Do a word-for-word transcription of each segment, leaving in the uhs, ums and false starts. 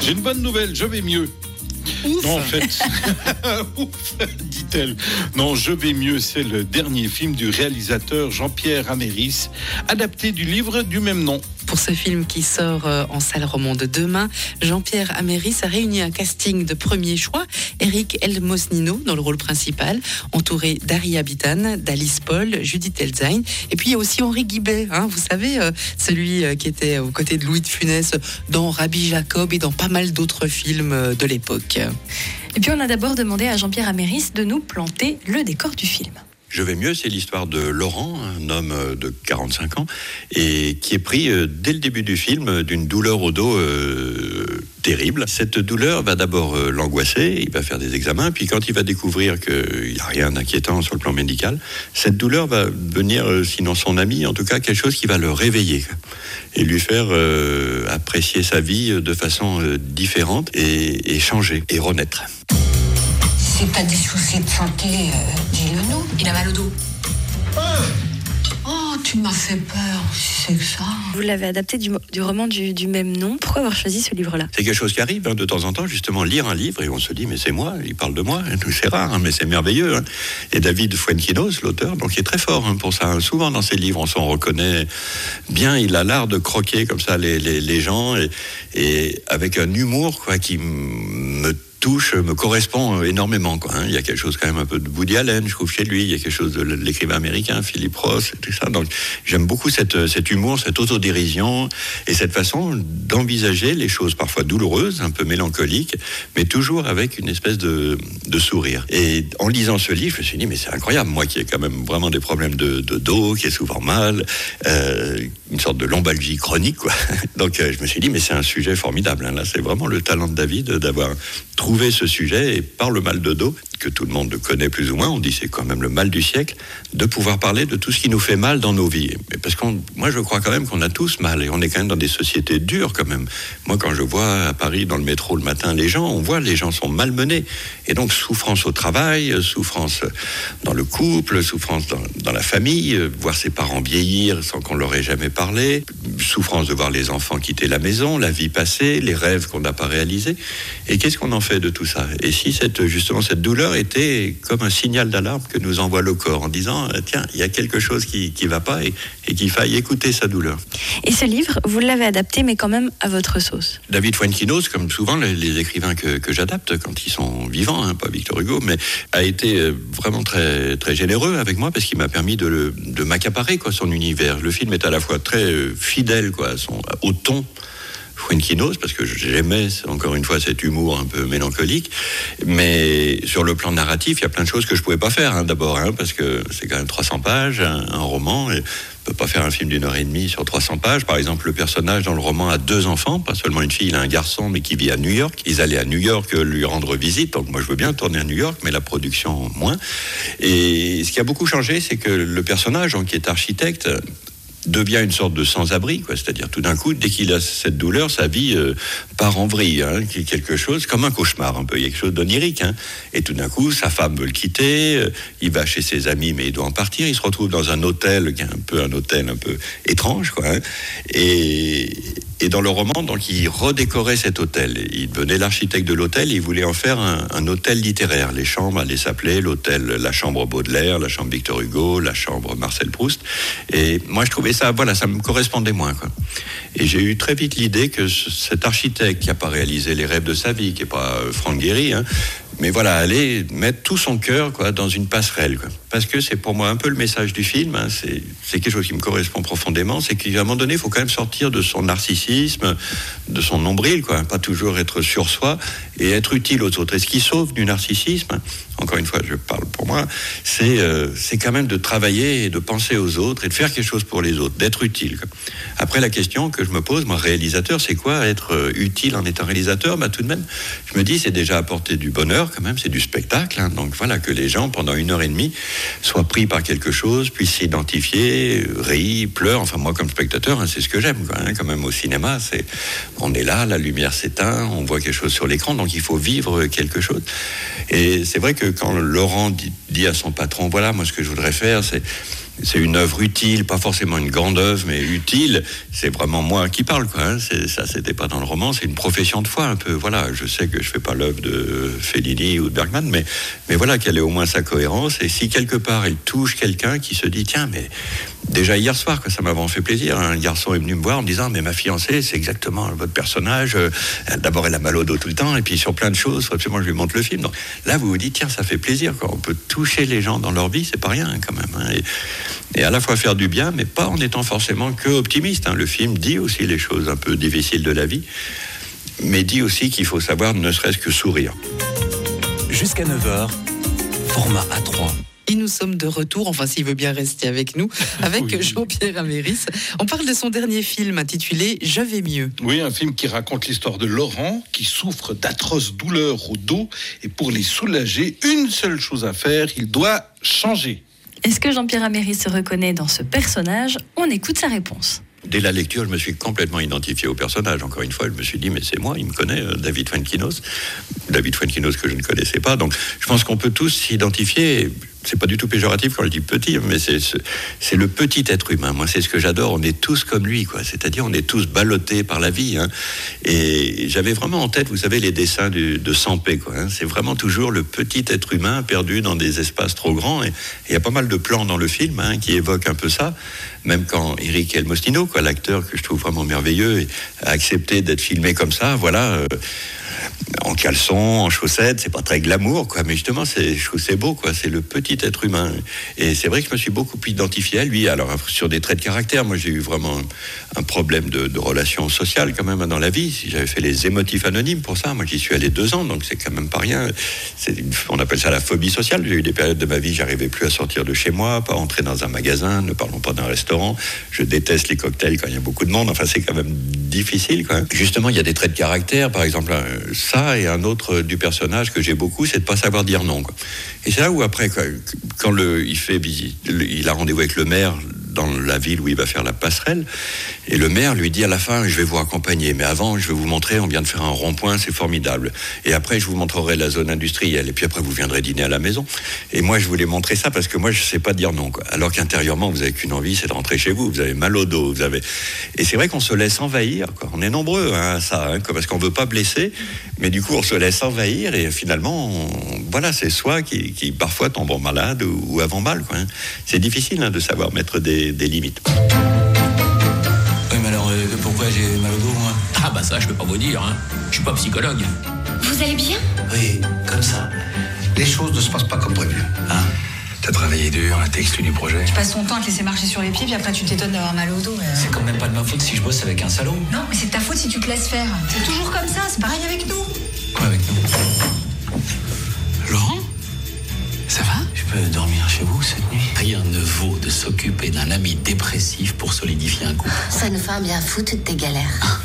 J'ai une bonne nouvelle, je vais mieux. Ouf. Non, en fait, ouf, dit-elle. Non, Je vais mieux, c'est le dernier film du réalisateur Jean-Pierre Améris, adapté du livre du même nom. Pour ce film qui sort en salle romande demain, Jean-Pierre Améris a réuni un casting de premier choix. Eric Elmosnino dans le rôle principal, entouré d'Ari Habitan, d'Alice Paul, Judith Elzain. Et puis il y a aussi Henri Guibet, hein, vous savez, euh, celui euh, qui était aux côtés de Louis de Funès dans Rabbi Jacob et dans pas mal d'autres films euh, de l'époque. Et puis on a d'abord demandé à Jean-Pierre Améris de nous planter le décor du film. Je vais mieux, c'est l'histoire de Laurent, un homme de quarante-cinq ans, et qui est pris euh, dès le début du film d'une douleur au dos euh, terrible. Cette douleur va d'abord euh, l'angoisser, il va faire des examens, puis quand il va découvrir qu'il n'y a rien d'inquiétant sur le plan médical, cette douleur va devenir, euh, sinon son ami, en tout cas quelque chose qui va le réveiller et lui faire euh, apprécier sa vie de façon euh, différente et, et changer et renaître. Si t'as des soucis de santé, euh, dis-le nous. Il a mal au dos. Oh, tu m'as fait peur, si c'est que ça. Vous l'avez adapté du, du roman du, du même nom. Pourquoi avoir choisi ce livre-là ? C'est quelque chose qui arrive hein, de temps en temps, justement, lire un livre et on se dit, mais c'est moi, il parle de moi. C'est rare, hein, mais c'est merveilleux. Hein. Et David Fuenquinos, l'auteur, donc il est très fort hein, pour ça. Souvent dans ses livres, on s'en reconnaît bien. Il a l'art de croquer comme ça les, les, les gens et, et avec un humour quoi, qui me touche, me correspond énormément. Quoi, hein. Il y a quelque chose quand même un peu de Woody Allen, je trouve, chez lui. Il y a quelque chose de l'écrivain américain, Philip Roth, et tout ça. Donc, j'aime beaucoup cette, cet humour, cette autodérision et cette façon d'envisager les choses parfois douloureuses, un peu mélancoliques, mais toujours avec une espèce de, de sourire. Et en lisant ce livre, je me suis dit, mais c'est incroyable, moi qui ai quand même vraiment des problèmes de, de dos, qui est souvent mal, euh, une sorte de lombalgie chronique, quoi. Donc, euh, je me suis dit, mais c'est un sujet formidable. Hein. Là, c'est vraiment le talent de David d'avoir trouvé ce sujet et par le mal de dos que tout le monde connaît plus ou moins, on dit c'est quand même le mal du siècle, de pouvoir parler de tout ce qui nous fait mal dans nos vies. Mais parce que moi je crois quand même qu'on a tous mal et on est quand même dans des sociétés dures quand même. Moi quand je vois à Paris dans le métro le matin les gens, on voit les gens sont malmenés et donc souffrance au travail, souffrance dans le couple, souffrance dans, dans la famille, voir ses parents vieillir sans qu'on leur ait jamais parlé, souffrance de voir les enfants quitter la maison, la vie passée, les rêves qu'on n'a pas réalisés. Et qu'est-ce qu'on en fait de tout ça ? Et si cette, justement cette douleur était comme un signal d'alarme que nous envoie le corps en disant tiens, il y a quelque chose qui ne va pas et, et qu'il faille écouter sa douleur. Et ce livre, vous l'avez adapté mais quand même à votre sauce. David Fuenquinos, comme souvent les, les écrivains que, que j'adapte quand ils sont vivants, hein, pas Victor Hugo, mais a été vraiment très, très généreux avec moi parce qu'il m'a permis de, de m'accaparer quoi, son univers. Le film est à la fois très fidèle quoi, à son, au ton Fuenquinos, parce que j'aimais encore une fois cet humour un peu mélancolique, mais sur le plan narratif, il y a plein de choses que je pouvais pas faire, hein, d'abord, hein, parce que c'est quand même trois cents pages, un, un roman, et on peut pas faire un film d'une heure et demie sur trois cents pages. Par exemple, le personnage dans le roman a deux enfants, pas seulement une fille, il a un garçon, mais qui vit à New York. Ils allaient à New York lui rendre visite, donc moi je veux bien tourner à New York, mais la production moins. Et ce qui a beaucoup changé, c'est que le personnage, qui est architecte, devient une sorte de sans-abri, quoi. C'est-à-dire tout d'un coup, dès qu'il a cette douleur, sa vie euh, part en vrille, hein, quelque chose comme un cauchemar, un peu, il y a quelque chose d'onirique, hein. Et tout d'un coup, sa femme veut le quitter, euh, il va chez ses amis, mais il doit en partir, il se retrouve dans un hôtel, qui est un peu un hôtel un peu étrange, quoi, hein. Et, et dans le roman, donc, il redécorait cet hôtel. Il devenait l'architecte de l'hôtel, il voulait en faire un, un hôtel littéraire. Les chambres allaient s'appeler l'hôtel, la chambre Baudelaire, la chambre Victor Hugo, la chambre Marcel Proust. Et moi, je trouvais ça, voilà, ça me correspondait moins, quoi. Et j'ai eu très vite l'idée que ce, cet architecte qui n'a pas réalisé les rêves de sa vie, qui n'est pas euh, Franck Gehry, hein, mais voilà, aller mettre tout son cœur, quoi, dans une passerelle, quoi. Parce que c'est pour moi un peu le message du film, hein, c'est, c'est quelque chose qui me correspond profondément, c'est qu'à un moment donné, il faut quand même sortir de son narcissisme, de son nombril, quoi, pas toujours être sur soi et être utile aux autres. Et ce qui sauve du narcissisme, encore une fois, je parle pour moi, c'est, euh, c'est quand même de travailler et de penser aux autres et de faire quelque chose pour les autres, d'être utile, quoi. Après, la question que je me pose, moi, réalisateur, c'est quoi être euh, utile en étant réalisateur ? Bah, tout de même, je me dis, c'est déjà apporter du bonheur, quand même, c'est du spectacle, hein. Donc voilà, que les gens, pendant une heure et demie, soient pris par quelque chose, puissent s'identifier, rient, pleurent. Enfin, moi, comme spectateur, hein, c'est ce que j'aime, quoi, hein. Quand même, au cinéma, c'est, on est là, la lumière s'éteint, on voit quelque chose sur l'écran, donc il faut vivre quelque chose. Et c'est vrai que quand Laurent dit, dit à son patron, voilà, moi, ce que je voudrais faire, c'est c'est une œuvre utile, pas forcément une grande œuvre, mais utile. C'est vraiment moi qui parle, quoi. Hein. C'est, ça, c'était pas dans le roman, c'est une profession de foi, un peu. Voilà, je sais que je fais pas l'œuvre de Fellini ou de Bergman, mais, mais voilà, qu'elle ait au moins sa cohérence. Et si quelque part elle touche quelqu'un qui se dit, tiens, mais déjà hier soir, quoi, ça m'a vraiment fait plaisir. Un garçon est venu me voir en me disant, mais ma fiancée, c'est exactement votre personnage. D'abord, elle a mal au dos tout le temps, et puis sur plein de choses, faut absolument que je lui montre le film. Donc là, vous vous dites, tiens, ça fait plaisir, quoi. On peut toucher les gens dans leur vie, c'est pas rien, hein, quand même. Hein. Et, et à la fois faire du bien, mais pas en étant forcément que optimiste. Hein. Le film dit aussi les choses un peu difficiles de la vie, mais dit aussi qu'il faut savoir ne serait-ce que sourire. Jusqu'à neuf heures, format A trois. Et nous sommes de retour, enfin s'il veut bien rester avec nous, avec oui. Jean-Pierre Améris. On parle de son dernier film intitulé « Je vais mieux ». Oui, un film qui raconte l'histoire de Laurent, qui souffre d'atroces douleurs au dos. Et pour les soulager, une seule chose à faire, il doit changer. Est-ce que Jean-Pierre Améris se reconnaît dans ce personnage ? On écoute sa réponse. Dès la lecture, je me suis complètement identifié au personnage. Encore une fois, je me suis dit, mais c'est moi, il me connaît, David Fuenquinos. David Fuenquinos que je ne connaissais pas. Donc, je pense qu'on peut tous s'identifier. C'est pas du tout péjoratif quand je dis petit, mais c'est, c'est le petit être humain. Moi, c'est ce que j'adore. On est tous comme lui, quoi. C'est-à-dire, on est tous ballottés par la vie. Hein. Et j'avais vraiment en tête, vous savez, les dessins du, de Sampé, quoi. Hein. C'est vraiment toujours le petit être humain perdu dans des espaces trop grands. Et il y a pas mal de plans dans le film hein, qui évoquent un peu ça. Même quand Eric Elmosnino, quoi, l'acteur que je trouve vraiment merveilleux, a accepté d'être filmé comme ça, voilà. Euh, en caleçon, en chaussettes, c'est pas très glamour, quoi, mais justement, c'est, je trouve c'est beau, quoi, c'est le petit être humain. Et c'est vrai que je me suis beaucoup identifié à lui. Alors, sur des traits de caractère, moi, j'ai eu vraiment un, un problème de, de relation sociale, quand même, dans la vie. Si j'avais fait les émotifs anonymes pour ça, moi, j'y suis allé deux ans, donc c'est quand même pas rien. C'est une, on appelle ça la phobie sociale. J'ai eu des périodes de ma vie, j'arrivais plus à sortir de chez moi, pas entrer dans un magasin, ne parlons pas d'un restaurant. Je déteste les cocktails quand il y a beaucoup de monde. Enfin, c'est quand même difficile, quoi. Justement, il y a des traits de caractère, par exemple, ça, et un autre du personnage que j'ai beaucoup, c'est de pas savoir dire non, quoi. Et c'est là où après, quoi, quand le, il fait visite, il a rendez-vous avec le maire dans la ville où il va faire la passerelle, et le maire lui dit à la fin, je vais vous accompagner, mais avant, je vais vous montrer, on vient de faire un rond-point, c'est formidable. Et après, je vous montrerai la zone industrielle, et puis après, vous viendrez dîner à la maison. Et moi, je voulais montrer ça parce que moi, je sais pas dire non, quoi. Alors qu'intérieurement, vous avez qu'une envie, c'est de rentrer chez vous. Vous avez mal au dos, vous avez. Et c'est vrai qu'on se laisse envahir, quoi. On est nombreux, hein, à ça, hein, parce qu'on veut pas blesser, mais du coup, on se laisse envahir, et finalement, on... voilà, c'est soi qui, qui parfois tombe en malade ou, ou avant mal, quoi. Hein. C'est difficile hein, de savoir mettre des des limites. Oui, mais alors, euh, pourquoi j'ai mal au dos, moi ? Ah bah ça, je peux pas vous dire, hein. Je suis pas psychologue. Vous allez bien ? Oui, comme ça. Les choses ne se passent pas comme prévu. Hein ? T'as travaillé dur, t'as exclu du projet. Tu passes ton temps à te laisser marcher sur les pieds, puis après tu t'étonnes d'avoir mal au dos. Euh... C'est quand même pas de ma faute si je bosse avec un salaud. Non, mais c'est de ta faute si tu te laisses faire. C'est toujours comme ça, c'est pareil avec nous. Quoi avec nous ? Laurent ? Ça va ? Je peux dormir chez vous cette nuit ? Rien ne vaut de s'occuper d'un ami dépressif pour solidifier un couple. Ça nous fait un bien fou toutes tes galères.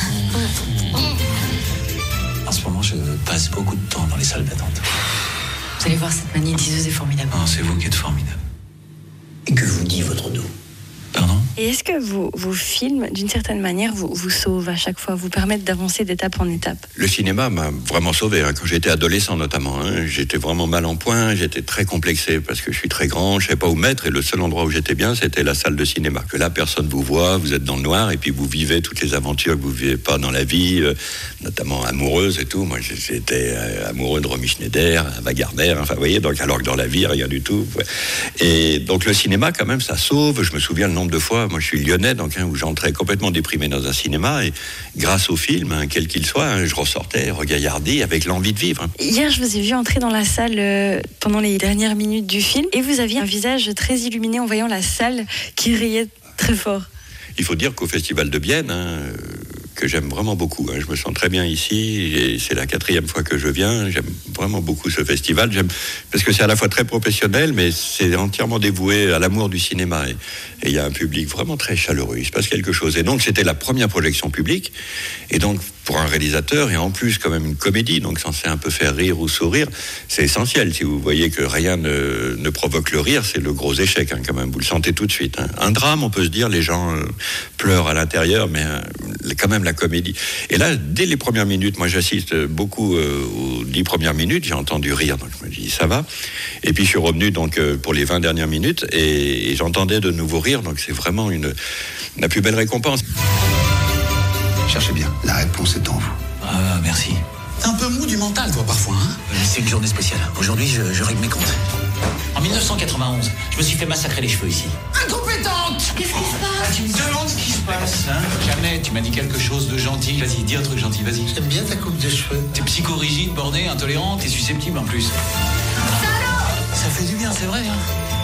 En ce moment, je passe beaucoup de temps dans les salles d'attente. Vous allez voir, cette manie diseuse est formidable. Non, c'est vous qui êtes formidable. Et que vous dit votre dos ? Pardon ? Et est-ce que vos, vos films, d'une certaine manière, vous, vous sauvent à chaque fois, vous permettent d'avancer d'étape en étape ? Le cinéma m'a vraiment sauvé, hein, quand j'étais adolescent notamment. Hein, j'étais vraiment mal en point, j'étais très complexé parce que je suis très grand, je ne savais pas où mettre, et le seul endroit où j'étais bien, c'était la salle de cinéma. Que là, personne vous voit, vous êtes dans le noir, et puis vous vivez toutes les aventures que vous ne vivez pas dans la vie, euh, notamment amoureuses et tout. Moi, j'étais euh, amoureux de Romy Schneider, Ava Gardner, enfin, vous voyez, donc, alors que dans la vie, rien du tout. Ouais. Et donc, le cinéma, quand même, ça sauve. Je me souviens le nombre de fois, moi, je suis lyonnais, donc, hein, où j'entrais complètement déprimé dans un cinéma, et grâce au film, hein, quel qu'il soit, hein, je ressortais regaillardi avec l'envie de vivre. Hein. Hier, je vous ai vu entrer dans la salle euh, pendant les dernières minutes du film, et vous aviez un visage très illuminé en voyant la salle qui riait très fort. Il faut dire qu'au Festival de Bienne, hein, que j'aime vraiment beaucoup, hein, je me sens très bien ici, et c'est la quatrième fois que je viens, j'aime vraiment beaucoup ce festival, j'aime, parce que c'est à la fois très professionnel, mais c'est entièrement dévoué à l'amour du cinéma, et il y a un public vraiment très chaleureux, il se passe quelque chose. Et donc c'était la première projection publique, et donc pour un réalisateur, et en plus quand même une comédie, donc censé un peu faire rire ou sourire, c'est essentiel. Si vous voyez que rien ne, ne provoque le rire, c'est le gros échec, hein, quand même. Vous le sentez tout de suite. Hein. Un drame, on peut se dire, les gens euh, pleurent à l'intérieur, mais euh, quand même la comédie. Et là, dès les premières minutes, moi j'assiste beaucoup euh, aux dix premières minutes, j'ai entendu rire, donc je me dis ça va. Et puis je suis revenu donc euh, pour les vingt dernières minutes, et, et j'entendais de nouveau rire, donc c'est vraiment une, la plus belle récompense. Cherchez bien, la réponse est en vous. Ah, merci. T'es un peu mou du mental, toi, parfois, hein? C'est une journée spéciale. Aujourd'hui, je, je règle mes comptes. En mille neuf cent quatre-vingt-onze, je me suis fait massacrer les cheveux ici. Incompétente! Qu'est-ce qui se passe? Ah, tu me demandes ce qui se passe, hein? Jamais, tu m'as dit quelque chose de gentil. Vas-y, dis un truc gentil, vas-y. J'aime bien ta coupe de cheveux. T'es psychorigide, borné, intolérant, t'es susceptible en plus. Salaud! Ça fait du bien, c'est vrai, hein?